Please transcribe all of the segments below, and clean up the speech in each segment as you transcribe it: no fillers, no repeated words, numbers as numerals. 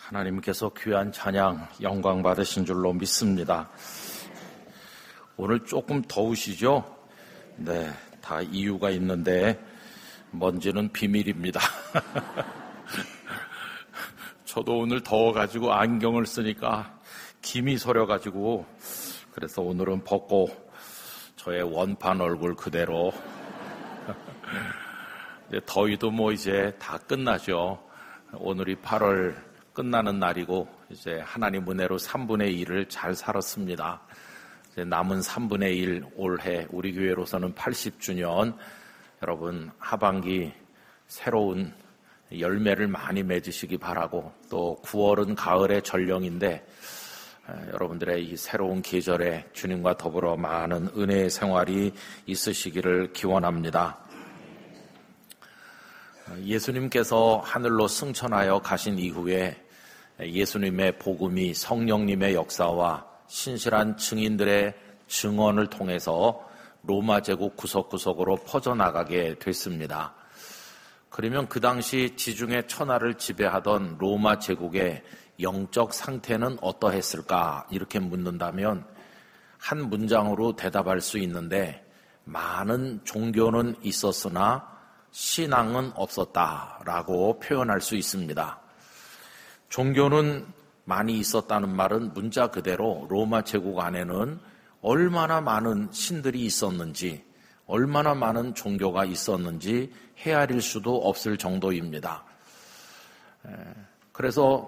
하나님께서 귀한 찬양, 영광 받으신 줄로 믿습니다. 오늘 조금 더우시죠? 네, 다 이유가 있는데 뭔지는 비밀입니다. 저도 오늘 더워가지고 안경을 쓰니까 김이 서려가지고 그래서 오늘은 벗고 저의 원판 얼굴 그대로 더위도 이제 다 끝나죠. 오늘이 8월 끝나는 날이고 이제 하나님 은혜로 3분의 1을 잘 살았습니다. 이제 남은 3분의 1 올해 우리 교회로서는 80주년. 여러분 하반기 새로운 열매를 많이 맺으시기 바라고, 또 9월은 가을의 전령인데 여러분들의 이 새로운 계절에 주님과 더불어 많은 은혜의 생활이 있으시기를 기원합니다. 예수님께서 하늘로 승천하여 가신 이후에 예수님의 복음이 성령님의 역사와 신실한 증인들의 증언을 통해서 로마 제국 구석구석으로 퍼져나가게 됐습니다. 그러면 그 당시 지중해 천하를 지배하던 로마 제국의 영적 상태는 어떠했을까? 이렇게 묻는다면 한 문장으로 대답할 수 있는데, 많은 종교는 있었으나 신앙은 없었다라고 표현할 수 있습니다. 종교는 많이 있었다는 말은 문자 그대로 로마 제국 안에는 얼마나 많은 신들이 있었는지, 얼마나 많은 종교가 있었는지 헤아릴 수도 없을 정도입니다. 그래서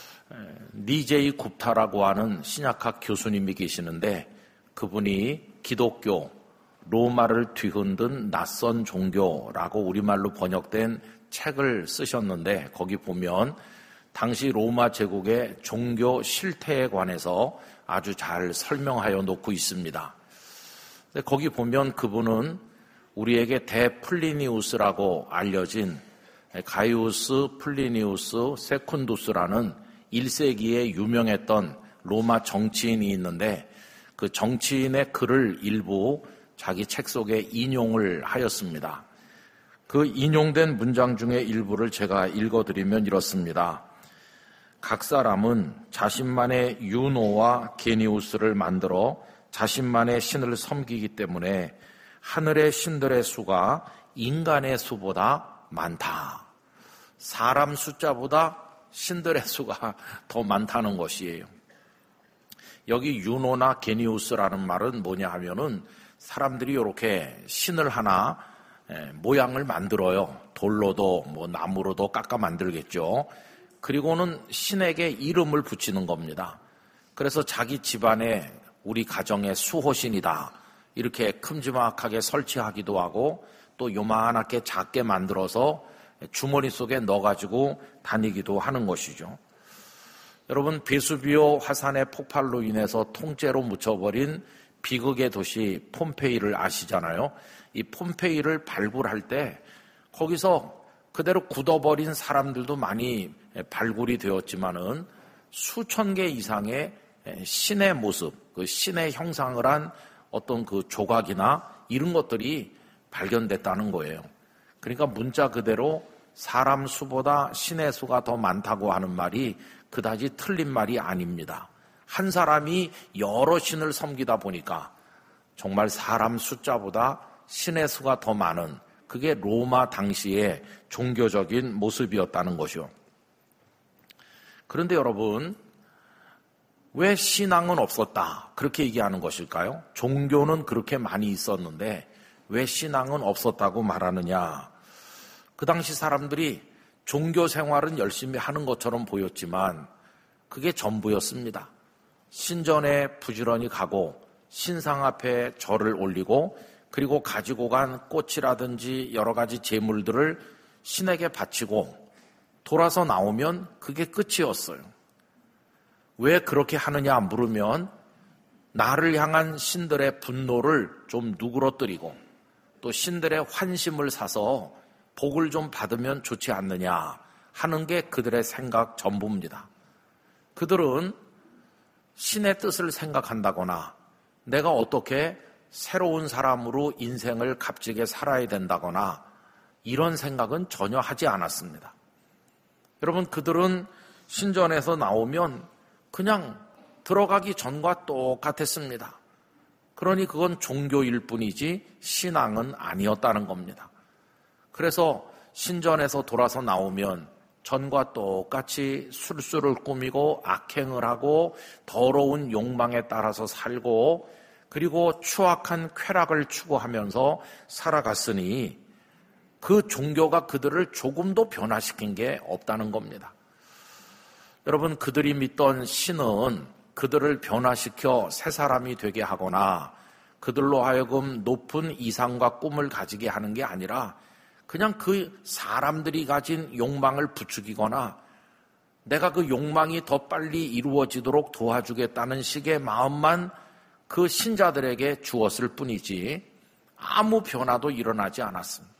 니제이 굽타라고 하는 신약학 교수님이 계시는데, 그분이 기독교, 로마를 뒤흔든 낯선 종교라고 우리말로 번역된 책을 쓰셨는데, 거기 보면 당시 로마 제국의 종교 실태에 관해서 아주 잘 설명하여 놓고 있습니다. 거기 보면 그분은 우리에게 대플리니우스라고 알려진 가이우스 플리니우스 세쿤두스라는 1세기에 유명했던 로마 정치인이 있는데, 그 정치인의 글을 일부 자기 책 속에 인용을 하였습니다. 그 인용된 문장 중에 일부를 제가 읽어드리면 이렇습니다. 각 사람은 자신만의 유노와 게니우스를 만들어 자신만의 신을 섬기기 때문에 하늘의 신들의 수가 인간의 수보다 많다. 사람 숫자보다 신들의 수가 더 많다는 것이에요. 여기 유노나 게니우스라는 말은 뭐냐 하면은, 사람들이 이렇게 신을 하나 모양을 만들어요. 돌로도 나무로도 깎아 만들겠죠. 그리고는 신에게 이름을 붙이는 겁니다. 그래서 자기 집안에 우리 가정의 수호신이다 이렇게 큼지막하게 설치하기도 하고, 또 요만하게 작게 만들어서 주머니 속에 넣어가지고 다니기도 하는 것이죠. 여러분, 베수비오 화산의 폭발로 인해서 통째로 묻혀버린 비극의 도시 폼페이를 아시잖아요. 이 폼페이를 발굴할 때 거기서 그대로 굳어버린 사람들도 많이 발굴이 되었지만은 수천 개 이상의 신의 모습, 그 신의 형상을 한 어떤 그 조각이나 이런 것들이 발견됐다는 거예요. 그러니까 문자 그대로 사람 수보다 신의 수가 더 많다고 하는 말이 그다지 틀린 말이 아닙니다. 한 사람이 여러 신을 섬기다 보니까 정말 사람 숫자보다 신의 수가 더 많은, 그게 로마 당시의 종교적인 모습이었다는 것이요. 그런데 여러분, 왜 신앙은 없었다 그렇게 얘기하는 것일까요? 종교는 그렇게 많이 있었는데 왜 신앙은 없었다고 말하느냐? 그 당시 사람들이 종교 생활은 열심히 하는 것처럼 보였지만 그게 전부였습니다. 신전에 부지런히 가고 신상 앞에 절을 올리고, 그리고 가지고 간 꽃이라든지 여러 가지 제물들을 신에게 바치고 돌아서 나오면 그게 끝이었어요. 왜 그렇게 하느냐 물으면, 나를 향한 신들의 분노를 좀 누그러뜨리고 또 신들의 환심을 사서 복을 좀 받으면 좋지 않느냐 하는 게 그들의 생각 전부입니다. 그들은 신의 뜻을 생각한다거나 내가 어떻게 새로운 사람으로 인생을 값지게 살아야 된다거나 이런 생각은 전혀 하지 않았습니다. 여러분, 그들은 신전에서 나오면 그냥 들어가기 전과 똑같았습니다. 그러니 그건 종교일 뿐이지 신앙은 아니었다는 겁니다. 그래서 신전에서 돌아서 나오면 전과 똑같이 술수를 꾸미고 악행을 하고 더러운 욕망에 따라서 살고 그리고 추악한 쾌락을 추구하면서 살아갔으니 그 종교가 그들을 조금도 변화시킨 게 없다는 겁니다. 여러분, 그들이 믿던 신은 그들을 변화시켜 새 사람이 되게 하거나 그들로 하여금 높은 이상과 꿈을 가지게 하는 게 아니라 그냥 그 사람들이 가진 욕망을 부추기거나 내가 그 욕망이 더 빨리 이루어지도록 도와주겠다는 식의 마음만 그 신자들에게 주었을 뿐이지 아무 변화도 일어나지 않았습니다.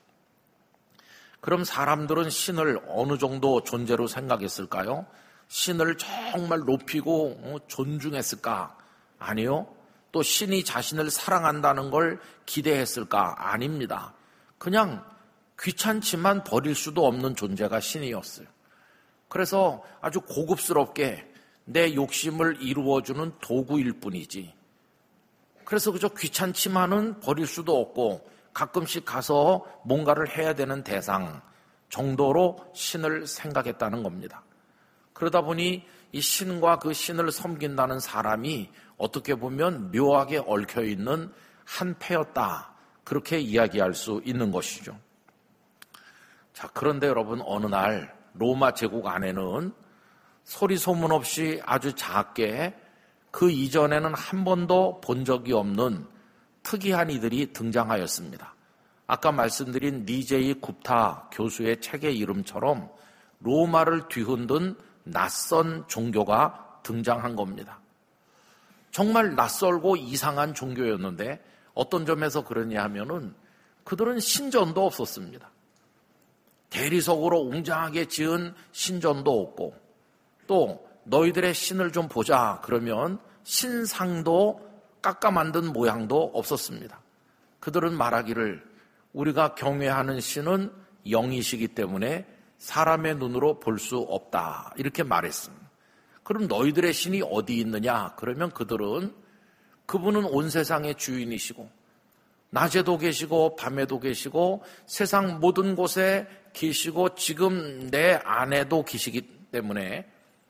그럼 사람들은 신을 어느 정도 존재로 생각했을까요? 신을 정말 높이고 존중했을까? 아니요. 또 신이 자신을 사랑한다는 걸 기대했을까? 아닙니다. 그냥 귀찮지만 버릴 수도 없는 존재가 신이었어요. 그래서 아주 고급스럽게 내 욕심을 이루어주는 도구일 뿐이지. 그래서 그저 귀찮지만은 버릴 수도 없고 가끔씩 가서 뭔가를 해야 되는 대상 정도로 신을 생각했다는 겁니다. 그러다 보니 이 신과 그 신을 섬긴다는 사람이 어떻게 보면 묘하게 얽혀있는 한 패였다. 그렇게 이야기할 수 있는 것이죠. 자, 그런데 여러분, 어느 날 로마 제국 안에는 소리 소문 없이 아주 작게 그 이전에는 한 번도 본 적이 없는 특이한 이들이 등장하였습니다. 아까 말씀드린 니제이 굽타 교수의 책의 이름처럼 로마를 뒤흔든 낯선 종교가 등장한 겁니다. 정말 낯설고 이상한 종교였는데 어떤 점에서 그러냐 하면은 그들은 신전도 없었습니다. 대리석으로 웅장하게 지은 신전도 없고 또 너희들의 신을 좀 보자 그러면 신상도 깎아 만든 모양도 없었습니다. 그들은 말하기를 우리가 경외하는 신은 영이시기 때문에 사람의 눈으로 볼 수 없다 이렇게 말했습니다. 그럼 너희들의 신이 어디 있느냐? 그러면 그분은 온 세상의 주인이시고 낮에도 계시고 밤에도 계시고 세상 모든 곳에 계시고 지금 내 안에도 계시기 때문에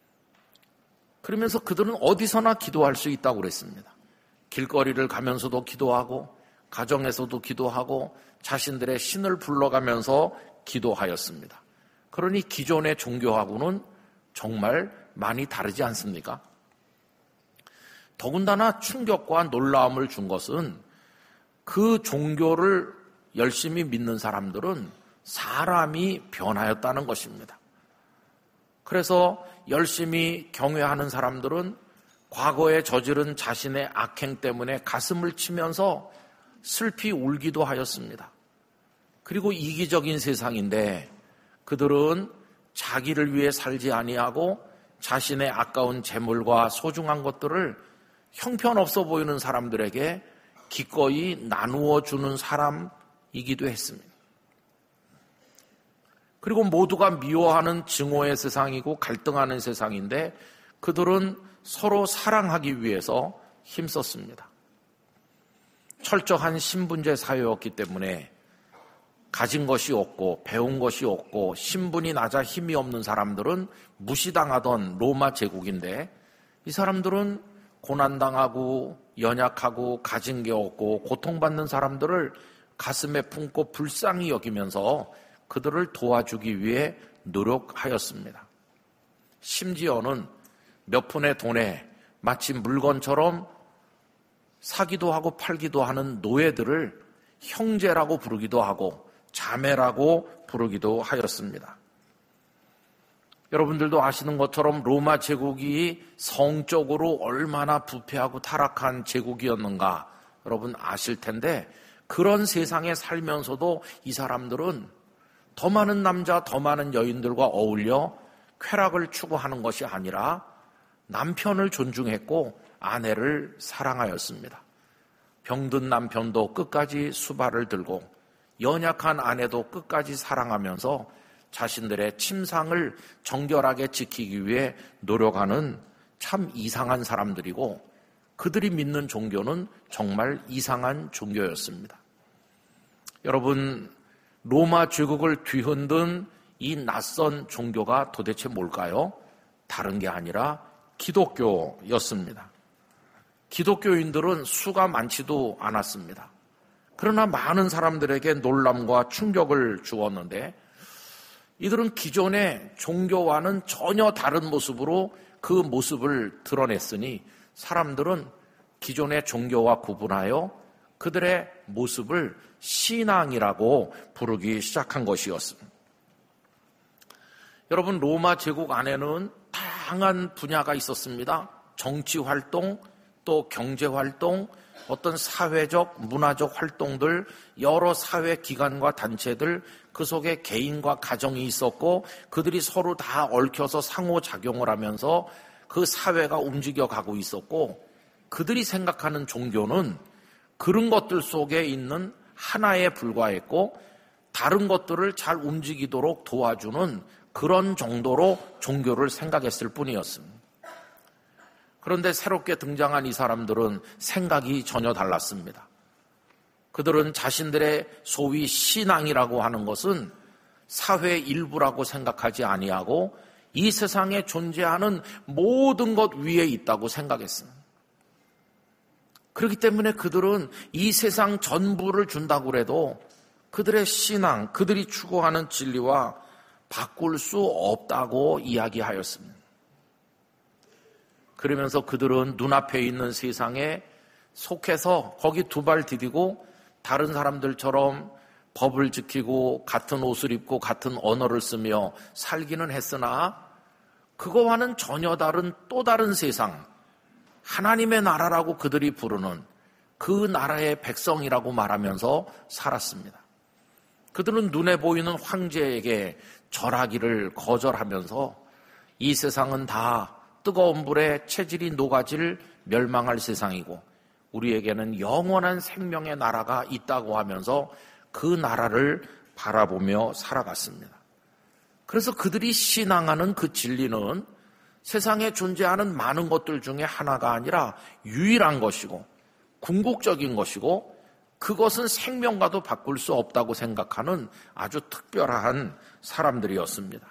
그러면서 그들은 어디서나 기도할 수 있다고 그랬습니다. 길거리를 가면서도 기도하고 가정에서도 기도하고 자신들의 신을 불러가면서 기도하였습니다. 그러니 기존의 종교하고는 정말 많이 다르지 않습니까? 더군다나 충격과 놀라움을 준 것은 그 종교를 열심히 믿는 사람들은 사람이 변하였다는 것입니다. 그래서 열심히 경외하는 사람들은 과거에 저지른 자신의 악행 때문에 가슴을 치면서 슬피 울기도 하였습니다. 그리고 이기적인 세상인데 그들은 자기를 위해 살지 아니하고 자신의 아까운 재물과 소중한 것들을 형편없어 보이는 사람들에게 기꺼이 나누어 주는 사람이기도 했습니다. 그리고 모두가 미워하는 증오의 세상이고 갈등하는 세상인데 그들은 서로 사랑하기 위해서 힘썼습니다. 철저한 신분제 사회였기 때문에 가진 것이 없고 배운 것이 없고 신분이 낮아 힘이 없는 사람들은 무시당하던 로마 제국인데 이 사람들은 고난당하고 연약하고 가진 게 없고 고통받는 사람들을 가슴에 품고 불쌍히 여기면서 그들을 도와주기 위해 노력하였습니다. 심지어는 몇 푼의 돈에 마치 물건처럼 사기도 하고 팔기도 하는 노예들을 형제라고 부르기도 하고 자매라고 부르기도 하였습니다. 여러분들도 아시는 것처럼 로마 제국이 성적으로 얼마나 부패하고 타락한 제국이었는가 여러분 아실 텐데 그런 세상에 살면서도 이 사람들은 더 많은 남자, 더 많은 여인들과 어울려 쾌락을 추구하는 것이 아니라 남편을 존중했고 아내를 사랑하였습니다. 병든 남편도 끝까지 수발을 들고 연약한 아내도 끝까지 사랑하면서 자신들의 침상을 정결하게 지키기 위해 노력하는 참 이상한 사람들이고, 그들이 믿는 종교는 정말 이상한 종교였습니다. 여러분, 로마 제국을 뒤흔든 이 낯선 종교가 도대체 뭘까요? 다른 게 아니라 기독교였습니다. 기독교인들은 수가 많지도 않았습니다. 그러나 많은 사람들에게 놀람과 충격을 주었는데, 이들은 기존의 종교와는 전혀 다른 모습으로 그 모습을 드러냈으니 사람들은 기존의 종교와 구분하여 그들의 모습을 신앙이라고 부르기 시작한 것이었습니다. 여러분, 로마 제국 안에는 다양한 분야가 있었습니다. 정치활동, 또 경제활동, 어떤 사회적, 문화적 활동들, 여러 사회기관과 단체들, 그 속에 개인과 가정이 있었고, 그들이 서로 다 얽혀서 상호작용을 하면서 그 사회가 움직여가고 있었고, 그들이 생각하는 종교는 그런 것들 속에 있는 하나에 불과했고, 다른 것들을 잘 움직이도록 도와주는 그런 정도로 종교를 생각했을 뿐이었습니다. 그런데 새롭게 등장한 이 사람들은 생각이 전혀 달랐습니다. 그들은 자신들의 소위 신앙이라고 하는 것은 사회의 일부라고 생각하지 아니하고 이 세상에 존재하는 모든 것 위에 있다고 생각했습니다. 그렇기 때문에 그들은 이 세상 전부를 준다고 해도 그들의 신앙, 그들이 추구하는 진리와 바꿀 수 없다고 이야기하였습니다. 그러면서 그들은 눈앞에 있는 세상에 속해서 거기 두 발 디디고 다른 사람들처럼 법을 지키고 같은 옷을 입고 같은 언어를 쓰며 살기는 했으나 그거와는 전혀 다른 또 다른 세상, 하나님의 나라라고 그들이 부르는 그 나라의 백성이라고 말하면서 살았습니다. 그들은 눈에 보이는 황제에게 절하기를 거절하면서 이 세상은 다 뜨거운 불에 체질이 녹아질 멸망할 세상이고 우리에게는 영원한 생명의 나라가 있다고 하면서 그 나라를 바라보며 살아갔습니다. 그래서 그들이 신앙하는 그 진리는 세상에 존재하는 많은 것들 중에 하나가 아니라 유일한 것이고 궁극적인 것이고 그것은 생명과도 바꿀 수 없다고 생각하는 아주 특별한 사람들이었습니다.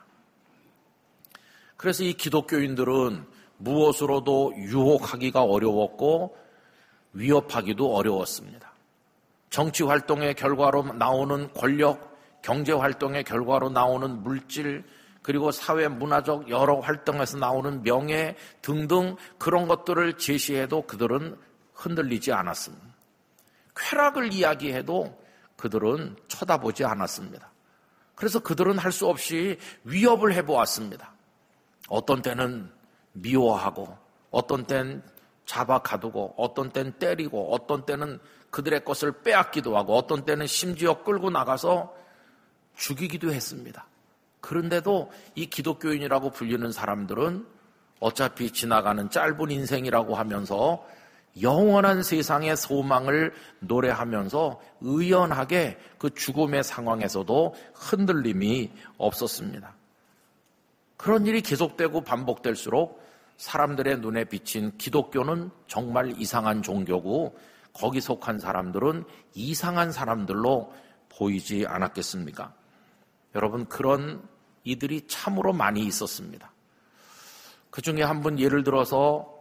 그래서 이 기독교인들은 무엇으로도 유혹하기가 어려웠고 위협하기도 어려웠습니다. 정치활동의 결과로 나오는 권력, 경제활동의 결과로 나오는 물질, 그리고 사회 문화적 여러 활동에서 나오는 명예 등등 그런 것들을 제시해도 그들은 흔들리지 않았습니다. 쾌락을 이야기해도 그들은 쳐다보지 않았습니다. 그래서 그들은 할 수 없이 위협을 해보았습니다. 어떤 때는 미워하고 어떤 때는 잡아 가두고 어떤 때는 때리고 어떤 때는 그들의 것을 빼앗기도 하고 어떤 때는 심지어 끌고 나가서 죽이기도 했습니다. 그런데도 이 기독교인이라고 불리는 사람들은 어차피 지나가는 짧은 인생이라고 하면서 영원한 세상의 소망을 노래하면서 의연하게 그 죽음의 상황에서도 흔들림이 없었습니다. 그런 일이 계속되고 반복될수록 사람들의 눈에 비친 기독교는 정말 이상한 종교고 거기 속한 사람들은 이상한 사람들로 보이지 않았겠습니까? 여러분, 그런 이들이 참으로 많이 있었습니다. 그 중에 한 분 예를 들어서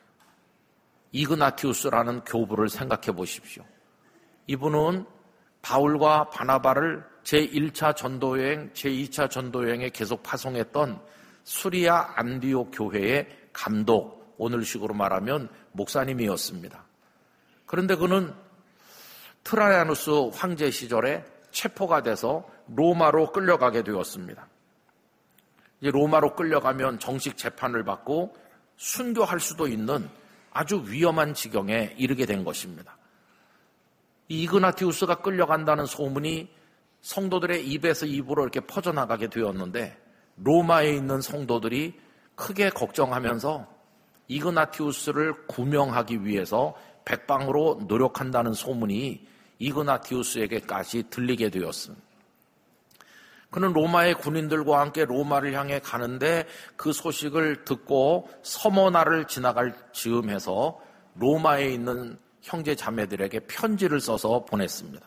이그나티우스라는 교부를 생각해 보십시오. 이분은 바울과 바나바를 제1차 전도여행, 제2차 전도여행에 계속 파송했던 수리아 안디옥 교회의 감독, 오늘식으로 말하면 목사님이었습니다. 그런데 그는 트라이아누스 황제 시절에 체포가 돼서 로마로 끌려가게 되었습니다. 이제 로마로 끌려가면 정식 재판을 받고 순교할 수도 있는 아주 위험한 지경에 이르게 된 것입니다. 이 이그나티우스가 끌려간다는 소문이 성도들의 입에서 입으로 이렇게 퍼져나가게 되었는데 로마에 있는 성도들이 크게 걱정하면서 이그나티우스를 구명하기 위해서 백방으로 노력한다는 소문이 이그나티우스에게까지 들리게 되었습니다. 그는 로마의 군인들과 함께 로마를 향해 가는데 그 소식을 듣고 서머나를 지나갈 즈음해서 로마에 있는 형제 자매들에게 편지를 써서 보냈습니다.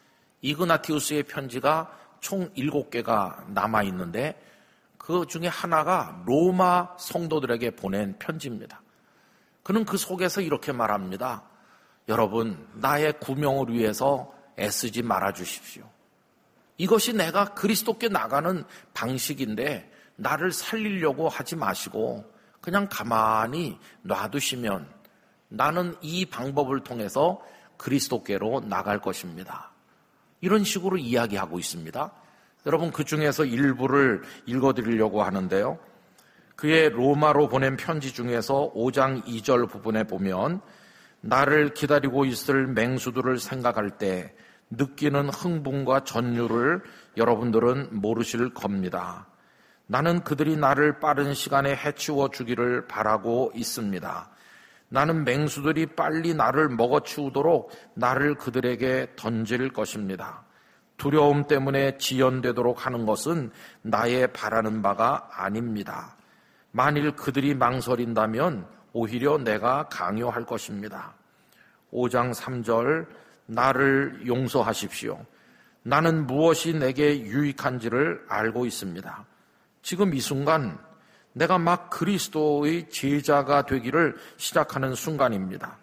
이그나티우스의 편지가 총 7개가 남아있는데 그 중에 하나가 로마 성도들에게 보낸 편지입니다. 그는 그 속에서 이렇게 말합니다. 여러분, 나의 구명을 위해서 애쓰지 말아주십시오. 이것이 내가 그리스도께 나가는 방식인데 나를 살리려고 하지 마시고 그냥 가만히 놔두시면 나는 이 방법을 통해서 그리스도께로 나갈 것입니다. 이런 식으로 이야기하고 있습니다. 여러분, 그 중에서 일부를 읽어드리려고 하는데요. 그의 로마로 보낸 편지 중에서 5장 2절 부분에 보면 나를 기다리고 있을 맹수들을 생각할 때 느끼는 흥분과 전율을 여러분들은 모르실 겁니다. 나는 그들이 나를 빠른 시간에 해치워 주기를 바라고 있습니다. 나는 맹수들이 빨리 나를 먹어치우도록 나를 그들에게 던질 것입니다. 두려움 때문에 지연되도록 하는 것은 나의 바라는 바가 아닙니다. 만일 그들이 망설인다면 오히려 내가 강요할 것입니다. 5장 3절 나를 용서하십시오. 나는 무엇이 내게 유익한지를 알고 있습니다. 지금 이 순간 내가 막 그리스도의 제자가 되기를 시작하는 순간입니다.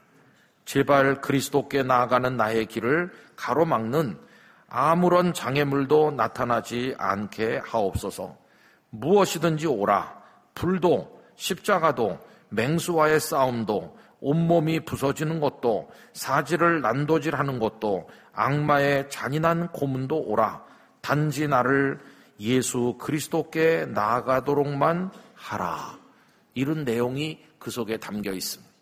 제발 그리스도께 나아가는 나의 길을 가로막는 아무런 장애물도 나타나지 않게 하옵소서. 무엇이든지 오라. 불도 십자가도 맹수와의 싸움도 온몸이 부서지는 것도 사지를 난도질하는 것도 악마의 잔인한 고문도 오라. 단지 나를 예수 그리스도께 나아가도록만 하라. 이런 내용이 그 속에 담겨 있습니다.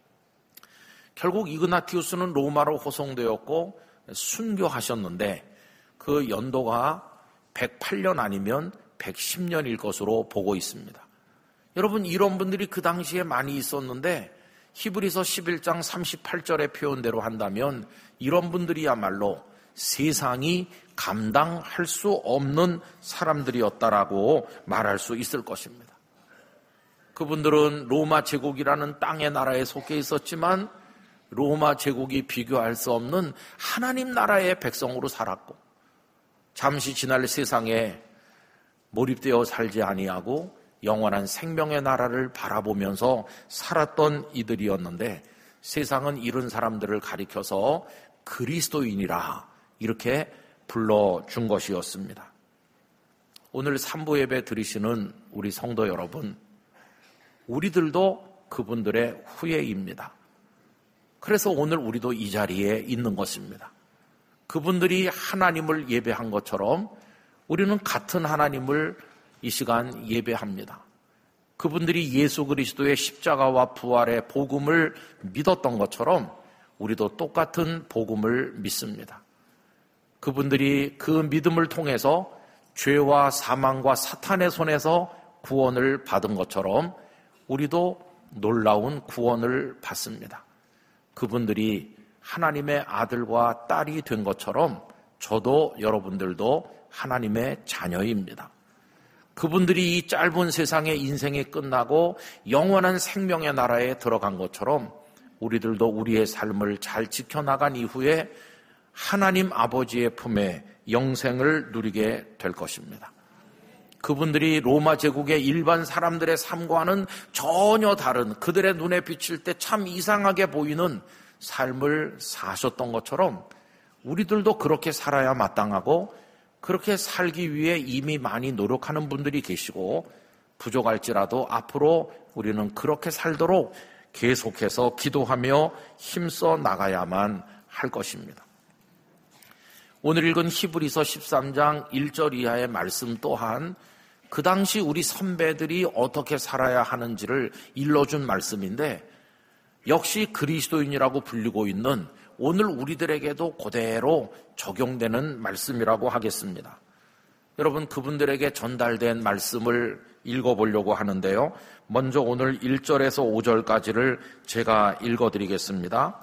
결국 이그나티우스는 로마로 호송되었고 순교하셨는데 그 연도가 108년 아니면 110년일 것으로 보고 있습니다. 여러분, 이런 분들이 그 당시에 많이 있었는데 히브리서 11장 38절의 표현대로 한다면 이런 분들이야말로 세상이 감당할 수 없는 사람들이었다라고 말할 수 있을 것입니다. 그분들은 로마 제국이라는 땅의 나라에 속해 있었지만 로마 제국이 비교할 수 없는 하나님 나라의 백성으로 살았고 잠시 지날 세상에 몰입되어 살지 아니하고 영원한 생명의 나라를 바라보면서 살았던 이들이었는데 세상은 이런 사람들을 가리켜서 그리스도인이라 이렇게 불러준 것이었습니다. 오늘 3부 예배 드리시는 우리 성도 여러분, 우리들도 그분들의 후예입니다. 그래서 오늘 우리도 이 자리에 있는 것입니다. 그분들이 하나님을 예배한 것처럼 우리는 같은 하나님을 이 시간 예배합니다. 그분들이 예수 그리스도의 십자가와 부활의 복음을 믿었던 것처럼 우리도 똑같은 복음을 믿습니다. 그분들이 그 믿음을 통해서 죄와 사망과 사탄의 손에서 구원을 받은 것처럼 우리도 놀라운 구원을 받습니다. 그분들이 하나님의 아들과 딸이 된 것처럼 저도 여러분들도 하나님의 자녀입니다. 그분들이 이 짧은 세상의 인생이 끝나고 영원한 생명의 나라에 들어간 것처럼 우리들도 우리의 삶을 잘 지켜나간 이후에 하나님 아버지의 품에 영생을 누리게 될 것입니다. 그분들이 로마 제국의 일반 사람들의 삶과는 전혀 다른 그들의 눈에 비칠 때 참 이상하게 보이는 삶을 사셨던 것처럼 우리들도 그렇게 살아야 마땅하고 그렇게 살기 위해 이미 많이 노력하는 분들이 계시고 부족할지라도 앞으로 우리는 그렇게 살도록 계속해서 기도하며 힘써 나가야만 할 것입니다. 오늘 읽은 히브리서 13장 1절 이하의 말씀 또한 그 당시 우리 선배들이 어떻게 살아야 하는지를 일러준 말씀인데 역시 그리스도인이라고 불리고 있는 오늘 우리들에게도 그대로 적용되는 말씀이라고 하겠습니다. 여러분, 그분들에게 전달된 말씀을 읽어보려고 하는데요. 먼저 오늘 1절에서 5절까지를 제가 읽어드리겠습니다.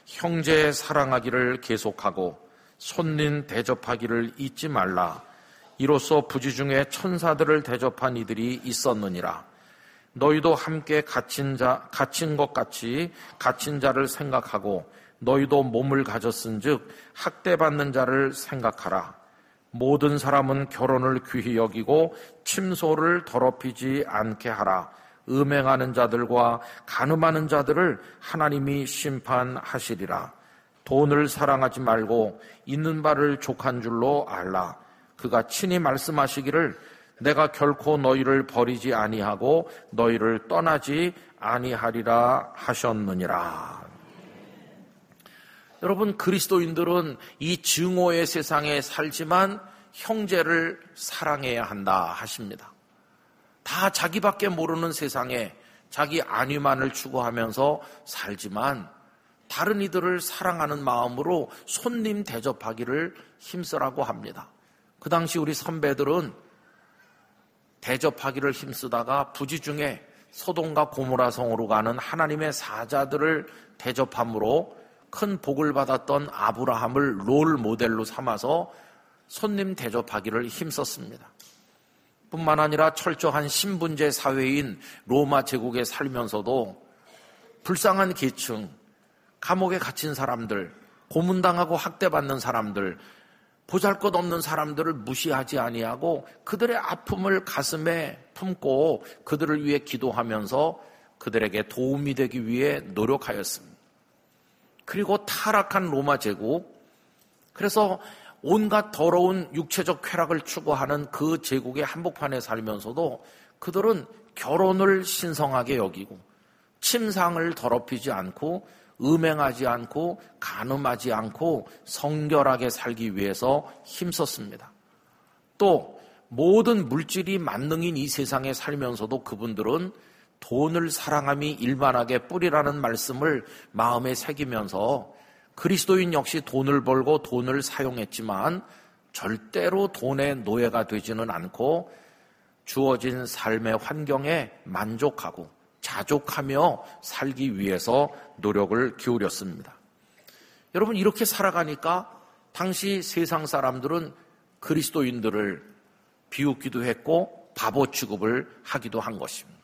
형제 사랑하기를 계속하고 손님 대접하기를 잊지 말라. 이로써 부지 중에 천사들을 대접한 이들이 있었느니라. 너희도 함께 갇힌 것 같이 갇힌 자를 생각하고 너희도 몸을 가졌은즉 학대받는 자를 생각하라. 모든 사람은 결혼을 귀히 여기고 침소를 더럽히지 않게 하라. 음행하는 자들과 간음하는 자들을 하나님이 심판하시리라. 돈을 사랑하지 말고 있는 바를 족한 줄로 알라. 그가 친히 말씀하시기를 내가 결코 너희를 버리지 아니하고 너희를 떠나지 아니하리라 하셨느니라. 여러분, 그리스도인들은 이 증오의 세상에 살지만 형제를 사랑해야 한다 하십니다. 다 자기밖에 모르는 세상에 자기 안위만을 추구하면서 살지만 다른 이들을 사랑하는 마음으로 손님 대접하기를 힘쓰라고 합니다. 그 당시 우리 선배들은 대접하기를 힘쓰다가 부지 중에 소돔과 고모라 성으로 가는 하나님의 사자들을 대접함으로 큰 복을 받았던 아브라함을 롤 모델로 삼아서 손님 대접하기를 힘썼습니다. 뿐만 아니라 철저한 신분제 사회인 로마 제국에 살면서도 불쌍한 계층, 감옥에 갇힌 사람들, 고문당하고 학대받는 사람들, 보잘것없는 사람들을 무시하지 아니하고 그들의 아픔을 가슴에 품고 그들을 위해 기도하면서 그들에게 도움이 되기 위해 노력하였습니다. 그리고 타락한 로마 제국, 그래서 온갖 더러운 육체적 쾌락을 추구하는 그 제국의 한복판에 살면서도 그들은 결혼을 신성하게 여기고 침상을 더럽히지 않고 음행하지 않고 간음하지 않고 성결하게 살기 위해서 힘썼습니다. 또 모든 물질이 만능인 이 세상에 살면서도 그분들은 돈을 사랑함이 일반하게 뿌리라는 말씀을 마음에 새기면서 그리스도인 역시 돈을 벌고 돈을 사용했지만 절대로 돈의 노예가 되지는 않고 주어진 삶의 환경에 만족하고 자족하며 살기 위해서 노력을 기울였습니다. 여러분, 이렇게 살아가니까 당시 세상 사람들은 그리스도인들을 비웃기도 했고 바보 취급을 하기도 한 것입니다.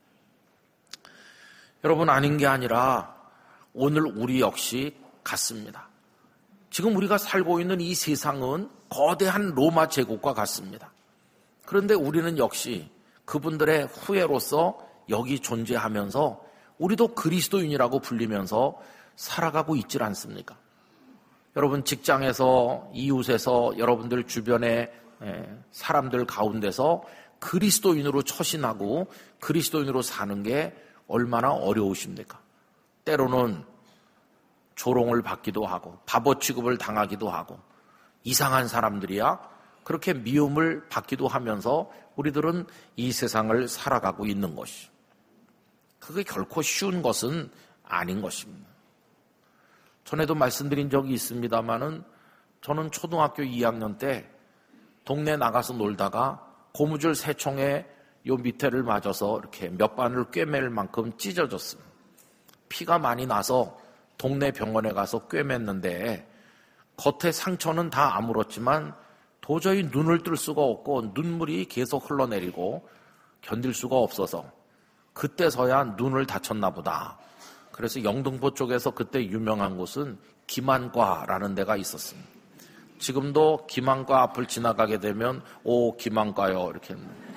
여러분, 아닌 게 아니라 오늘 우리 역시 같습니다. 지금 우리가 살고 있는 이 세상은 거대한 로마 제국과 같습니다. 그런데 우리는 역시 그분들의 후예로서 여기 존재하면서 우리도 그리스도인이라고 불리면서 살아가고 있질 않습니까? 여러분, 직장에서, 이웃에서, 여러분들 주변의 사람들 가운데서 그리스도인으로 처신하고 그리스도인으로 사는 게 얼마나 어려우십니까? 때로는 조롱을 받기도 하고 바보 취급을 당하기도 하고 이상한 사람들이야 그렇게 미움을 받기도 하면서 우리들은 이 세상을 살아가고 있는 것이, 그게 결코 쉬운 것은 아닌 것입니다. 전에도 말씀드린 적이 있습니다마는 저는 초등학교 2학년 때 동네 나가서 놀다가 고무줄 새총에 요 밑에를 맞아서 이렇게 몇 바늘 꿰맬 만큼 찢어졌습니다. 피가 많이 나서 동네 병원에 가서 꿰맸는데 겉에 상처는 다 아물었지만 도저히 눈을 뜰 수가 없고 눈물이 계속 흘러내리고 견딜 수가 없어서 그때서야 눈을 다쳤나 보다. 그래서 영등포 쪽에서 그때 유명한 곳은 김안과라는 데가 있었습니다. 지금도 김안과 앞을 지나가게 되면 오 김안과요 이렇게.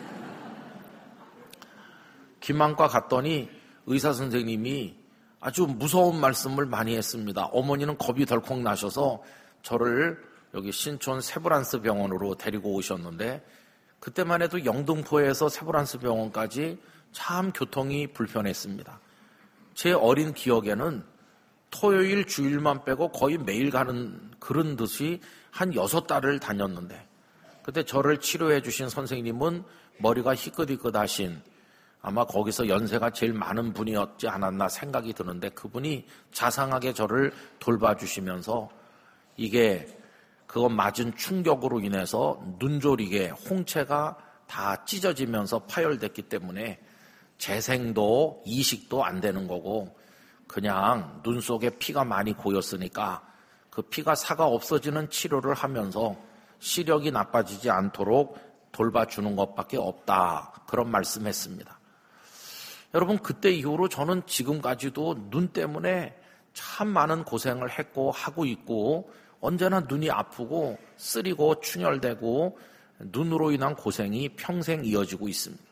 김안과 갔더니 의사 선생님이 아주 무서운 말씀을 많이 했습니다. 어머니는 겁이 덜컥 나셔서 저를 여기 신촌 세브란스 병원으로 데리고 오셨는데 그때만 해도 영등포에서 세브란스 병원까지 참 교통이 불편했습니다. 제 어린 기억에는 토요일 주일만 빼고 거의 매일 가는 그런 듯이 한 6달을 다녔는데 그때 저를 치료해 주신 선생님은 머리가 희끗희끗하신 아마 거기서 연세가 제일 많은 분이었지 않았나 생각이 드는데 그분이 자상하게 저를 돌봐주시면서 이게 그거 맞은 충격으로 인해서 눈조리개, 홍채가 다 찢어지면서 파열됐기 때문에 재생도 이식도 안 되는 거고 그냥 눈 속에 피가 많이 고였으니까 그 피가 사가 없어지는 치료를 하면서 시력이 나빠지지 않도록 돌봐주는 것밖에 없다. 그런 말씀했습니다. 여러분, 그때 이후로 저는 지금까지도 눈 때문에 참 많은 고생을 했고 하고 있고 언제나 눈이 아프고 쓰리고 충혈되고 눈으로 인한 고생이 평생 이어지고 있습니다.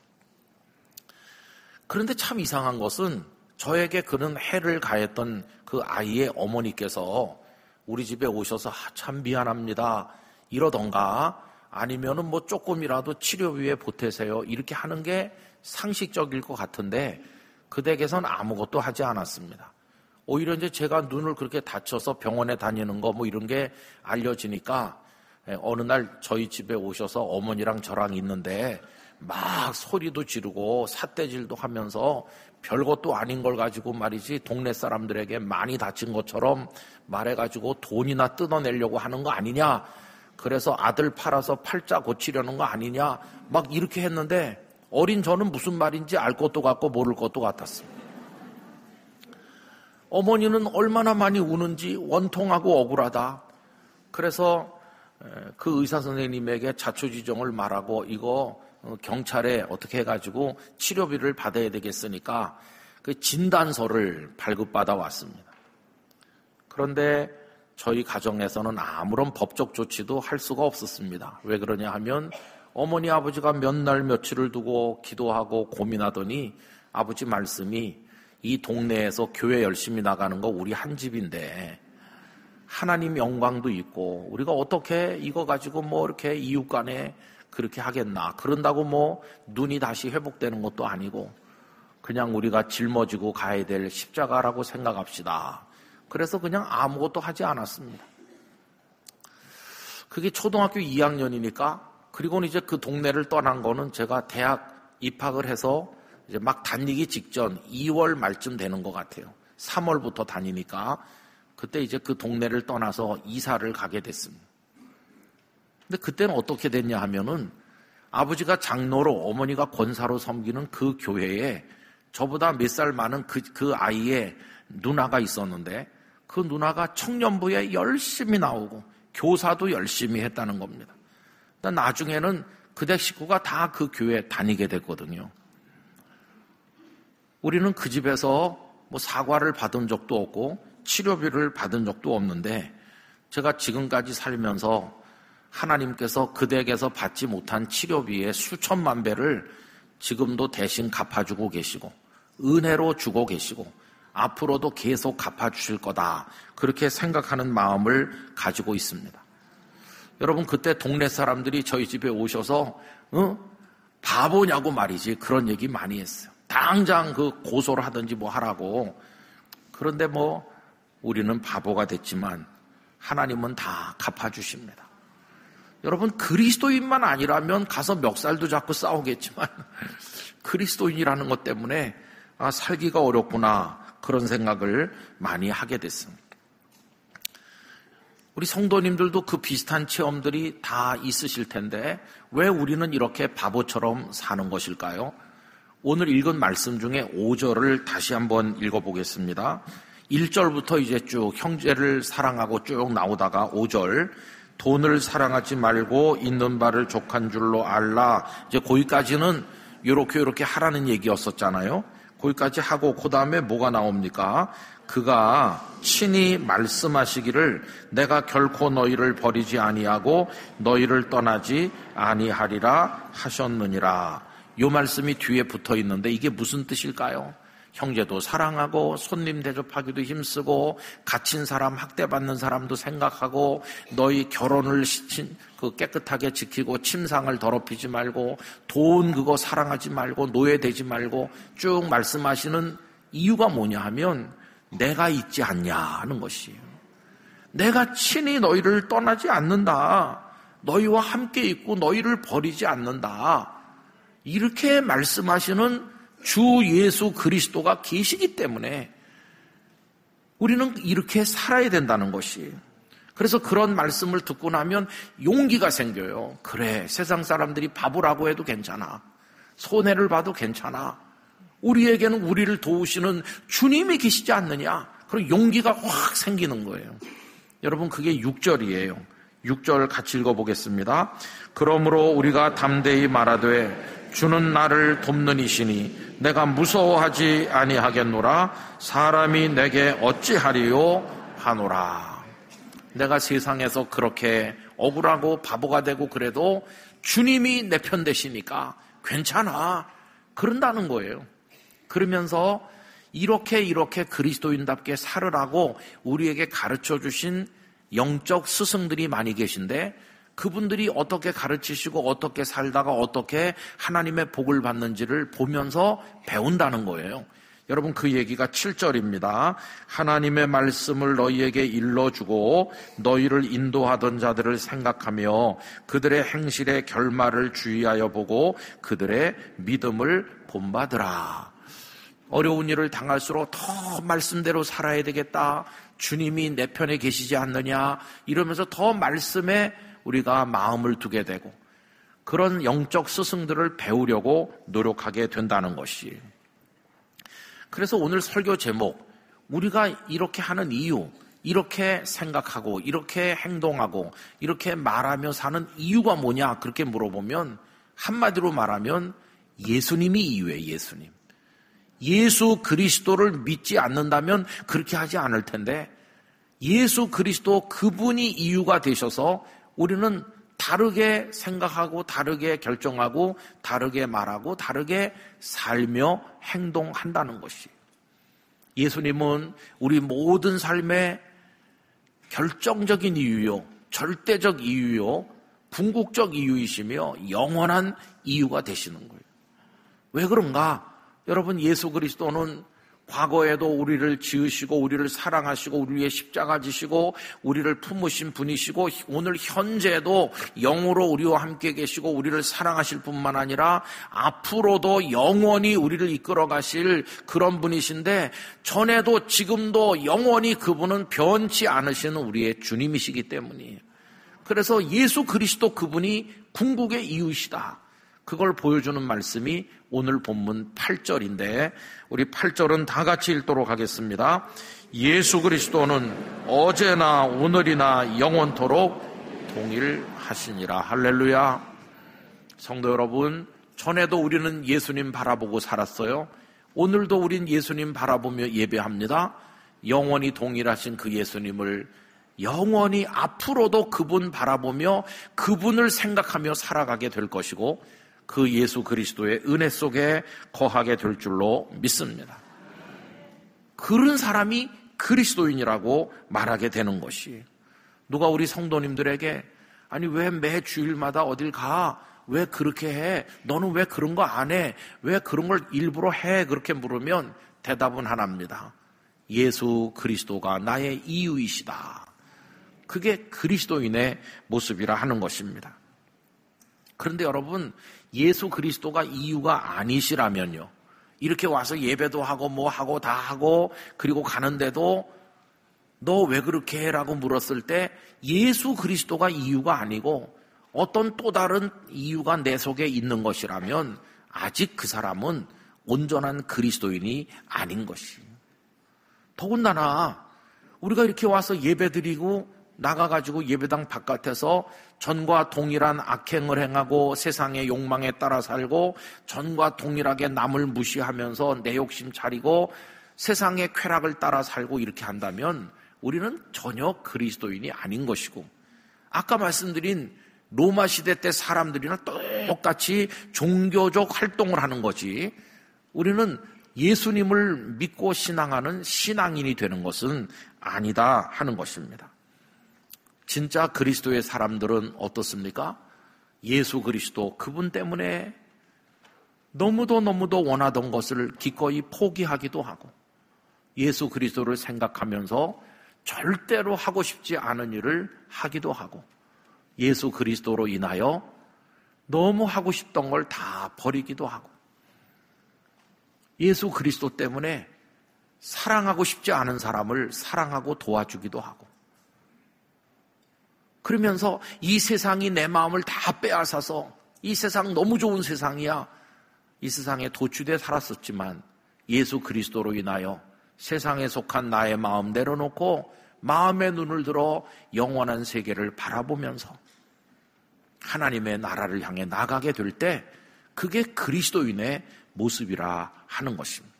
그런데 참 이상한 것은 저에게 그런 해를 가했던 그 아이의 어머니께서 우리 집에 오셔서 참 미안합니다 이러던가 아니면은 뭐 조금이라도 치료비에 보태세요 이렇게 하는 게 상식적일 것 같은데 그 댁에서는 아무것도 하지 않았습니다. 오히려 이제 제가 눈을 그렇게 다쳐서 병원에 다니는 거 뭐 이런 게 알려지니까 어느 날 저희 집에 오셔서 어머니랑 저랑 있는데 막 소리도 지르고 삿대질도 하면서 별것도 아닌 걸 가지고 말이지 동네 사람들에게 많이 다친 것처럼 말해가지고 돈이나 뜯어내려고 하는 거 아니냐, 그래서 아들 팔아서 팔자 고치려는 거 아니냐 막 이렇게 했는데 어린 저는 무슨 말인지 알 것도 같고 모를 것도 같았습니다. 어머니는 얼마나 많이 우는지 원통하고 억울하다. 그래서 그 의사 선생님에게 자초지종을 말하고 이거 경찰에 어떻게 해가지고 치료비를 받아야 되겠으니까 그 진단서를 발급받아 왔습니다. 그런데 저희 가정에서는 아무런 법적 조치도 할 수가 없었습니다. 왜 그러냐 하면 어머니 아버지가 몇 날 며칠을 두고 기도하고 고민하더니 아버지 말씀이 이 동네에서 교회 열심히 나가는 거 우리 한 집인데 하나님 영광도 있고 우리가 어떻게 이거 가지고 뭐 이렇게 이웃 간에 그렇게 하겠나. 그런다고 뭐 눈이 다시 회복되는 것도 아니고 그냥 우리가 짊어지고 가야 될 십자가라고 생각합시다. 그래서 그냥 아무것도 하지 않았습니다. 그게 초등학교 2학년이니까 그리고는 이제 그 동네를 떠난 거는 제가 대학 입학을 해서 이제 막 다니기 직전 2월 말쯤 되는 것 같아요. 3월부터 다니니까 그때 이제 그 동네를 떠나서 이사를 가게 됐습니다. 근데 그때는 어떻게 됐냐 하면은 아버지가 장로로 어머니가 권사로 섬기는 그 교회에 저보다 몇 살 많은 그 아이의 누나가 있었는데 그 누나가 청년부에 열심히 나오고 교사도 열심히 했다는 겁니다. 나중에는 그댁 식구가 다 그 교회에 다니게 됐거든요. 우리는 그 집에서 뭐 사과를 받은 적도 없고 치료비를 받은 적도 없는데 제가 지금까지 살면서 하나님께서 그 댁에서 받지 못한 치료비의 수천만 배를 지금도 대신 갚아주고 계시고 은혜로 주고 계시고 앞으로도 계속 갚아주실 거다. 그렇게 생각하는 마음을 가지고 있습니다. 여러분 그때 동네 사람들이 저희 집에 오셔서 바보냐고 말이지 그런 얘기 많이 했어요. 당장 그 고소를 하든지 뭐 하라고. 그런데 뭐 우리는 바보가 됐지만 하나님은 다 갚아주십니다. 여러분 그리스도인만 아니라면 가서 멱살도 잡고 싸우겠지만 그리스도인이라는 것 때문에 살기가 어렵구나 그런 생각을 많이 하게 됐습니다. 우리 성도님들도 그 비슷한 체험들이 다 있으실 텐데 왜 우리는 이렇게 바보처럼 사는 것일까요? 오늘 읽은 말씀 중에 5절을 다시 한번 읽어보겠습니다. 1절부터 이제 쭉 형제를 사랑하고 쭉 나오다가 5절 돈을 사랑하지 말고 있는 바를 족한 줄로 알라. 이제 거기까지는 요렇게 하라는 얘기였었잖아요. 거기까지 하고 그 다음에 뭐가 나옵니까? 그가 친히 말씀하시기를 내가 결코 너희를 버리지 아니하고 너희를 떠나지 아니하리라 하셨느니라. 이 말씀이 뒤에 붙어 있는데 이게 무슨 뜻일까요? 형제도 사랑하고 손님 대접하기도 힘쓰고 갇힌 사람 학대받는 사람도 생각하고 너희 결혼을 깨끗하게 지키고 침상을 더럽히지 말고 돈 그거 사랑하지 말고 노예되지 말고 쭉 말씀하시는 이유가 뭐냐 하면 내가 있지 않냐 하는 것이에요. 내가 친히 너희를 떠나지 않는다. 너희와 함께 있고 너희를 버리지 않는다. 이렇게 말씀하시는 주 예수 그리스도가 계시기 때문에 우리는 이렇게 살아야 된다는 것이에요. 그래서 그런 말씀을 듣고 나면 용기가 생겨요. 그래, 세상 사람들이 바보라고 해도 괜찮아. 손해를 봐도 괜찮아. 우리에게는 우리를 도우시는 주님이 계시지 않느냐. 그런 용기가 확 생기는 거예요. 여러분 그게 6절이에요. 6절 같이 읽어보겠습니다. 그러므로 우리가 담대히 말하되 주는 나를 돕는 이시니 내가 무서워하지 아니하겠노라. 사람이 내게 어찌하리요 하노라. 내가 세상에서 그렇게 억울하고 바보가 되고 그래도 주님이 내 편 되시니까 괜찮아. 그런다는 거예요. 그러면서 이렇게 그리스도인답게 살으라고 우리에게 가르쳐 주신 영적 스승들이 많이 계신데 그분들이 어떻게 가르치시고 어떻게 살다가 어떻게 하나님의 복을 받는지를 보면서 배운다는 거예요. 여러분, 그 얘기가 7절입니다. 하나님의 말씀을 너희에게 일러주고 너희를 인도하던 자들을 생각하며 그들의 행실의 결말을 주의하여 보고 그들의 믿음을 본받으라. 어려운 일을 당할수록 더 말씀대로 살아야 되겠다. 주님이 내 편에 계시지 않느냐. 이러면서 더 말씀에 우리가 마음을 두게 되고 그런 영적 스승들을 배우려고 노력하게 된다는 것이. 그래서 오늘 설교 제목, 우리가 이렇게 하는 이유, 이렇게 생각하고 이렇게 행동하고 이렇게 말하며 사는 이유가 뭐냐 그렇게 물어보면 한마디로 말하면 예수님이 이유예요. 예수님. 예수 그리스도를 믿지 않는다면 그렇게 하지 않을 텐데 예수 그리스도 그분이 이유가 되셔서 우리는 다르게 생각하고 다르게 결정하고 다르게 말하고 다르게 살며 행동한다는 것이. 예수님은 우리 모든 삶의 결정적인 이유요, 절대적 이유요, 궁극적 이유이시며 영원한 이유가 되시는 거예요. 왜 그런가? 여러분, 예수 그리스도는 과거에도 우리를 지으시고 우리를 사랑하시고 우리 위해 십자가 지시고 우리를 품으신 분이시고 오늘 현재도 영으로 우리와 함께 계시고 우리를 사랑하실 뿐만 아니라 앞으로도 영원히 우리를 이끌어 가실 그런 분이신데 전에도 지금도 영원히 그분은 변치 않으시는 우리의 주님이시기 때문이에요. 그래서 예수 그리스도 그분이 궁극의 이유시다. 그걸 보여주는 말씀이 오늘 본문 8절인데 우리 8절은 다 같이 읽도록 하겠습니다. 예수 그리스도는 어제나 오늘이나 영원토록 동일하시니라. 할렐루야. 성도 여러분, 전에도 우리는 예수님 바라보고 살았어요. 오늘도 우린 예수님 바라보며 예배합니다. 영원히 동일하신 그 예수님을 영원히 앞으로도 그분 바라보며 그분을 생각하며 살아가게 될 것이고 그 예수 그리스도의 은혜 속에 거하게 될 줄로 믿습니다. 그런 사람이 그리스도인이라고 말하게 되는 것이. 누가 우리 성도님들에게 아니 왜 매 주일마다 어딜 가? 왜 그렇게 해? 너는 왜 그런 거 안 해? 왜 그런 걸 일부러 해? 그렇게 물으면 대답은 하나입니다. 예수 그리스도가 나의 이유이시다. 그게 그리스도인의 모습이라 하는 것입니다. 그런데 여러분, 예수 그리스도가 이유가 아니시라면요, 이렇게 와서 예배도 하고 뭐 하고 다 하고 그리고 가는데도 너 왜 그렇게 해? 라고 물었을 때 예수 그리스도가 이유가 아니고 어떤 또 다른 이유가 내 속에 있는 것이라면 아직 그 사람은 온전한 그리스도인이 아닌 것이에요. 더군다나 우리가 이렇게 와서 예배드리고 나가가지고 예배당 바깥에서 전과 동일한 악행을 행하고 세상의 욕망에 따라 살고 전과 동일하게 남을 무시하면서 내 욕심 차리고 세상의 쾌락을 따라 살고 이렇게 한다면 우리는 전혀 그리스도인이 아닌 것이고, 아까 말씀드린 로마 시대 때 사람들이나 똑같이 종교적 활동을 하는 거지 우리는 예수님을 믿고 신앙하는 신앙인이 되는 것은 아니다 하는 것입니다. 진짜 그리스도의 사람들은 어떻습니까? 예수 그리스도 그분 때문에 너무도 원하던 것을 기꺼이 포기하기도 하고 예수 그리스도를 생각하면서 절대로 하고 싶지 않은 일을 하기도 하고 예수 그리스도로 인하여 너무 하고 싶던 걸 다 버리기도 하고 예수 그리스도 때문에 사랑하고 싶지 않은 사람을 사랑하고 도와주기도 하고 그러면서 이 세상이 내 마음을 다 빼앗아서 이 세상 너무 좋은 세상이야. 이 세상에 도취돼 살았었지만 예수 그리스도로 인하여 세상에 속한 나의 마음 내려놓고 마음의 눈을 들어 영원한 세계를 바라보면서 하나님의 나라를 향해 나가게 될 때 그게 그리스도인의 모습이라 하는 것입니다.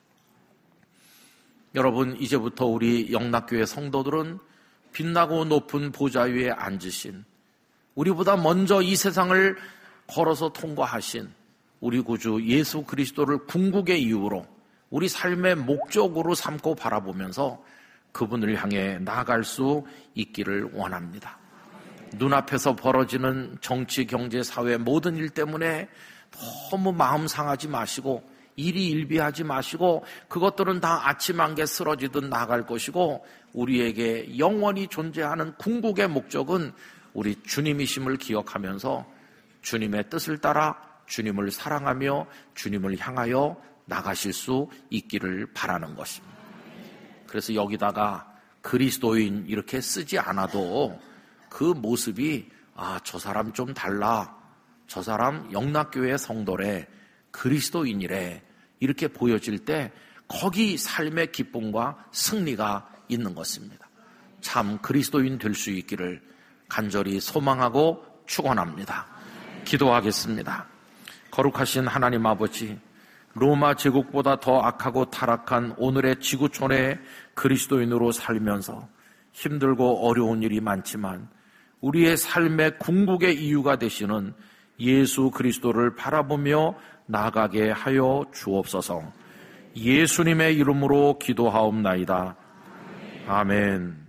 여러분, 이제부터 우리 영락교회 성도들은 빛나고 높은 보좌 위에 앉으신, 우리보다 먼저 이 세상을 걸어서 통과하신 우리 구주 예수 그리스도를 궁극의 이유로 우리 삶의 목적으로 삼고 바라보면서 그분을 향해 나아갈 수 있기를 원합니다. 눈앞에서 벌어지는 정치, 경제, 사회 모든 일 때문에 너무 마음 상하지 마시고 일이 일비하지 마시고 그것들은 다 아침 안개 쓰러지듯 나갈 것이고 우리에게 영원히 존재하는 궁극의 목적은 우리 주님이심을 기억하면서 주님의 뜻을 따라 주님을 사랑하며 주님을 향하여 나가실 수 있기를 바라는 것입니다. 그래서 여기다가 그리스도인 이렇게 쓰지 않아도 그 모습이 저 사람 좀 달라, 저 사람 영락교회 성도래, 그리스도인이래 이렇게 보여질 때 거기 삶의 기쁨과 승리가 있는 것입니다. 참 그리스도인 될 수 있기를 간절히 소망하고 축원합니다. 기도하겠습니다. 거룩하신 하나님 아버지, 로마 제국보다 더 악하고 타락한 오늘의 지구촌의 그리스도인으로 살면서 힘들고 어려운 일이 많지만 우리의 삶의 궁극의 이유가 되시는 예수 그리스도를 바라보며 나아가게 하여 주옵소서. 예수님의 이름으로 기도하옵나이다. 아멘.